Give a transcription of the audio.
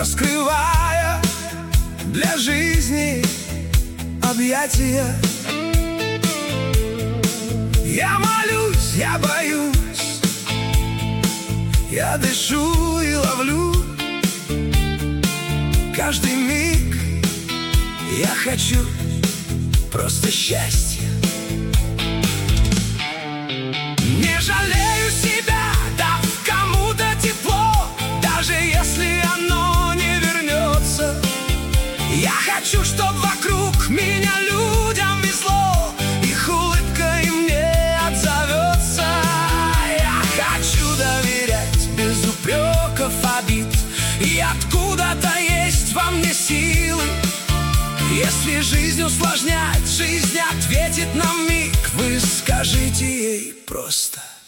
раскрывая для жизни объятия. Я молюсь, я боюсь, я дышу и ловлю каждый миг. Я хочу просто счастья. Не жалею себя, дав кому-то тепло, даже если оно не вернется. Я хочу, чтоб вокруг меня людям везло, их улыбкой мне отзовется. Я хочу доверять без упреков, обид, и откуда-то есть во мне силы. Если жизнь усложнять, жизнь ответит на миг. Вы скажите ей просто: